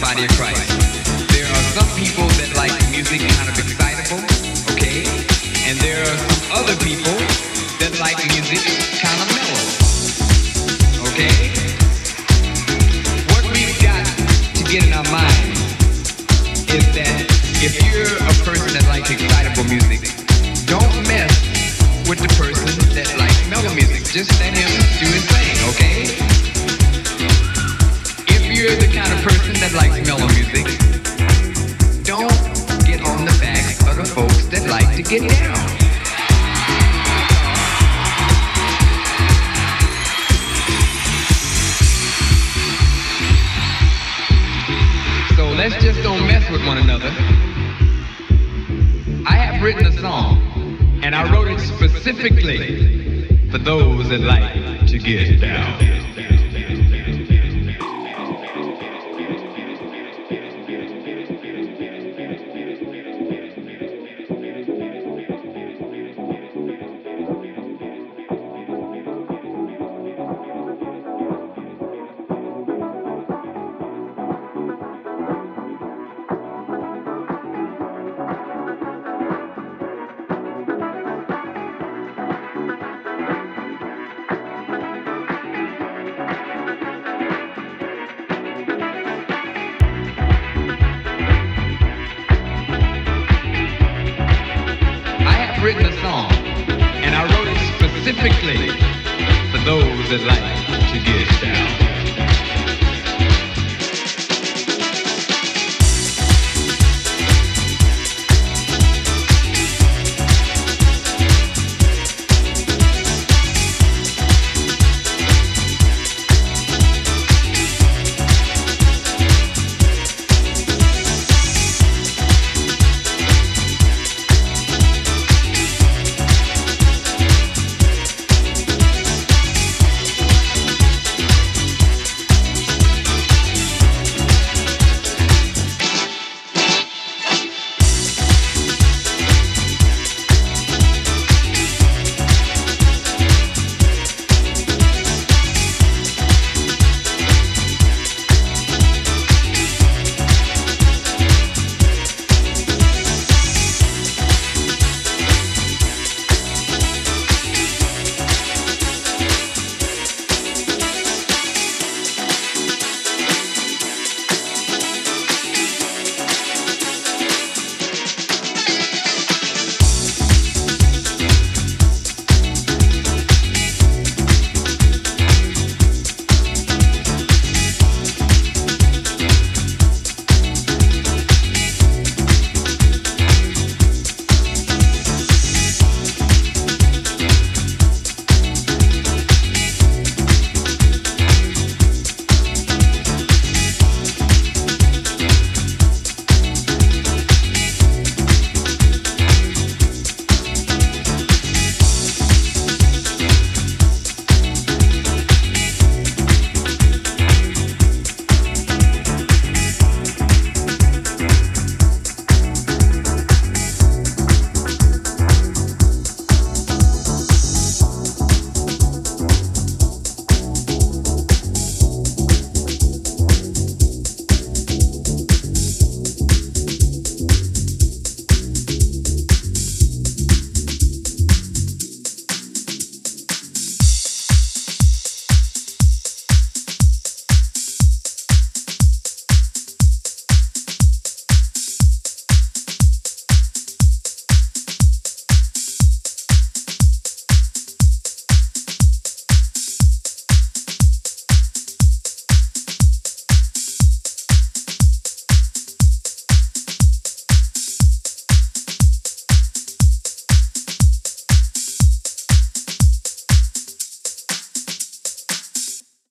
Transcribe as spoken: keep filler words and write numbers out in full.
body of Christ. There are some people that like music kind of excitable, okay? And there are some other people that like music kind of mellow, okay? What we've got to get in our minds is that if you're a person that likes excitable music, don't mess with the person that likes mellow music. Just let him do his thing, okay? If you're the kind of person that likes mellow music, don't get on the back of the folks that like to get down. So let's just don't mess with one another. I have written a song, and I wrote it specifically for those that like to get down. Written a song, and I wrote it specifically for those that like to get down.